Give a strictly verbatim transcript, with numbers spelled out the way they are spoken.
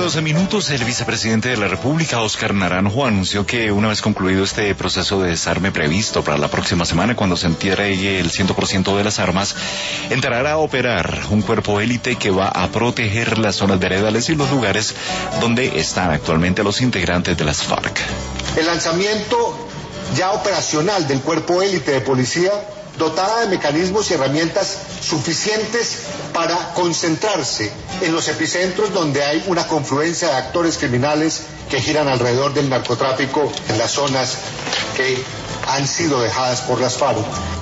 doce minutos, el vicepresidente de la República, Óscar Naranjo, anunció que una vez concluido este proceso de desarme previsto para la próxima semana, cuando se entregue el cien por ciento de las armas, entrará a operar un cuerpo élite que va a proteger las zonas veredales y los lugares donde están actualmente los integrantes de las FARC. El lanzamiento ya operacional del cuerpo élite de policía, dotada de mecanismos y herramientas suficientes para concentrarse en los epicentros donde hay una confluencia de actores criminales que giran alrededor del narcotráfico en las zonas que han sido dejadas por las FARC.